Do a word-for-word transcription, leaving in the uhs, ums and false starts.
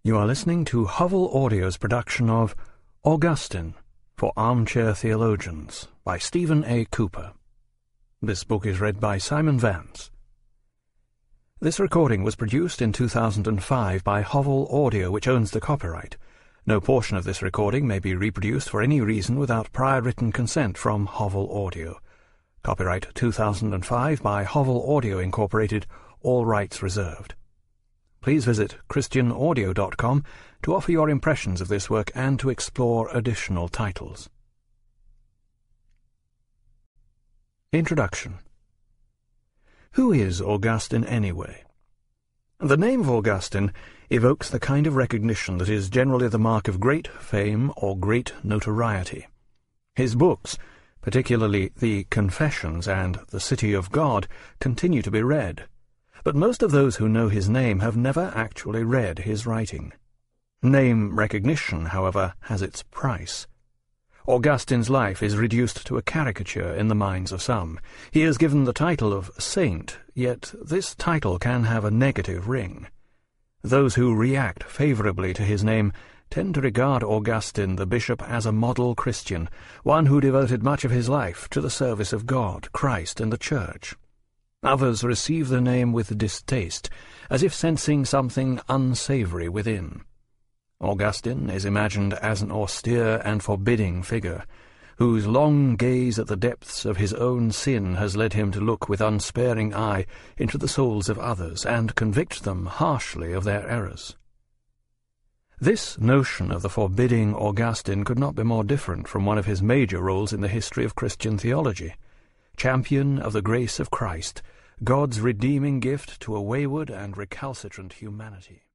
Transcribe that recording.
You are listening to Hovell Audio's production of Augustine for Armchair Theologians by Stephen A. Cooper. This book is read by Simon Vance. This recording was produced in two thousand five by Hovell Audio, which owns the copyright. No portion of this recording may be reproduced for any reason without prior written consent from Hovell Audio. Copyright two thousand five by Hovell Audio Incorporated, all rights reserved. Please visit Christian Audio dot com to offer your impressions of this work and to explore additional titles. Introduction. Who is Augustine anyway? The name of Augustine evokes the kind of recognition that is generally the mark of great fame or great notoriety. His books, particularly the Confessions and The City of God, continue to be read. But most of those who know his name have never actually read his writing. Name recognition, however, has its price. Augustine's life is reduced to a caricature in the minds of some. He is given the title of saint, yet this title can have a negative ring. Those who react favorably to his name tend to regard Augustine the bishop as a model Christian, one who devoted much of his life to the service of God, Christ, and the Church. Others receive the name with distaste, as if sensing something unsavory within. Augustine is imagined as an austere and forbidding figure, whose long gaze at the depths of his own sin has led him to look with unsparing eye into the souls of others and convict them harshly of their errors. This notion of the forbidding Augustine could not be more different from one of his major roles in the history of Christian theology. Champion of the grace of Christ, God's redeeming gift to a wayward and recalcitrant humanity.